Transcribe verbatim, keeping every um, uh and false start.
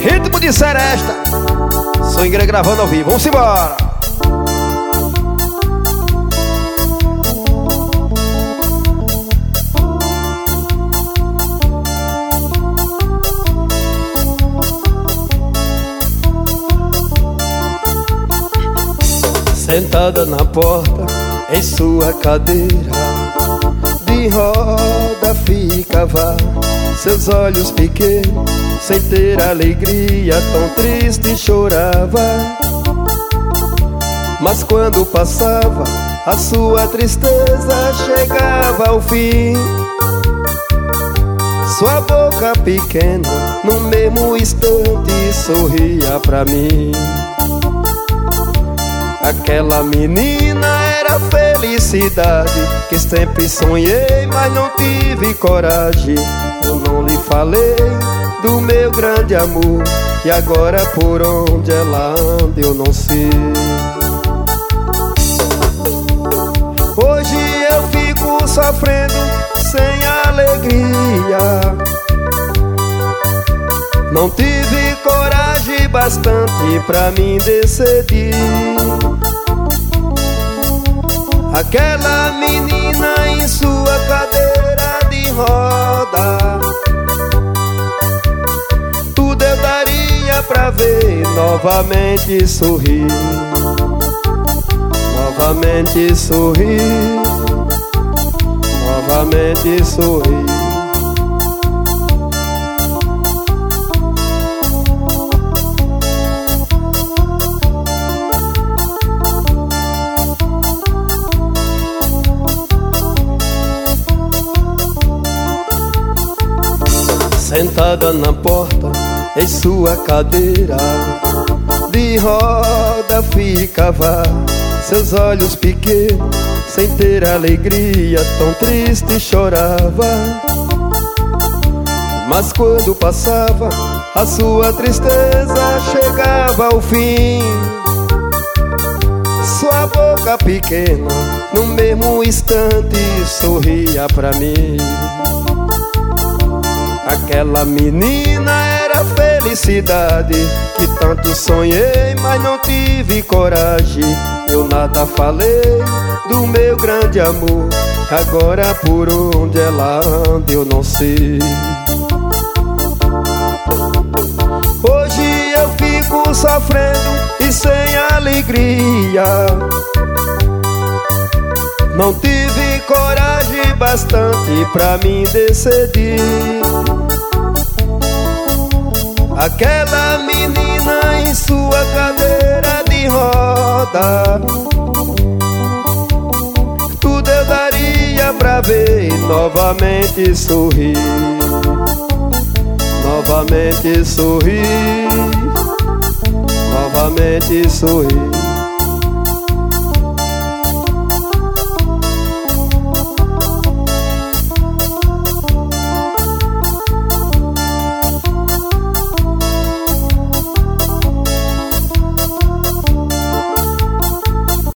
Ritmo de seresta, Swingueira gravando ao vivo. Vamos embora. Sentada na porta, em sua cadeira de roda ficava, seus olhos pequenos, sem ter alegria, tão triste chorava. Mas quando passava, a sua tristeza chegava ao fim. Sua boca pequena, no mesmo instante, sorria pra mim. Aquela menina era felicidade que sempre sonhei, mas não tive coragem. Eu não lhe falei do meu grande amor, e agora por onde ela anda eu não sei. Hoje eu fico sofrendo sem alegria, não tive coragem bastante pra me decidir. Aquela menina em sua cadeira de roda, tudo eu daria pra ver novamente sorrir, novamente sorrir, novamente sorrir. Sentada na porta, em sua cadeira de roda ficava, seus olhos pequenos, sem ter alegria, tão triste chorava. Mas quando passava, a sua tristeza chegava ao fim. Sua boca pequena, no mesmo instante, sorria pra mim. Aquela menina era felicidade que tanto sonhei, mas não tive coragem. Eu nada falei do meu grande amor, agora por onde ela anda eu não sei. Hoje eu fico sofrendo e sem alegria, não tive coragem bastante pra me decidir. Aquela menina em sua cadeira de roda, tudo eu daria pra ver novamente sorrir, novamente sorrir, novamente sorrir.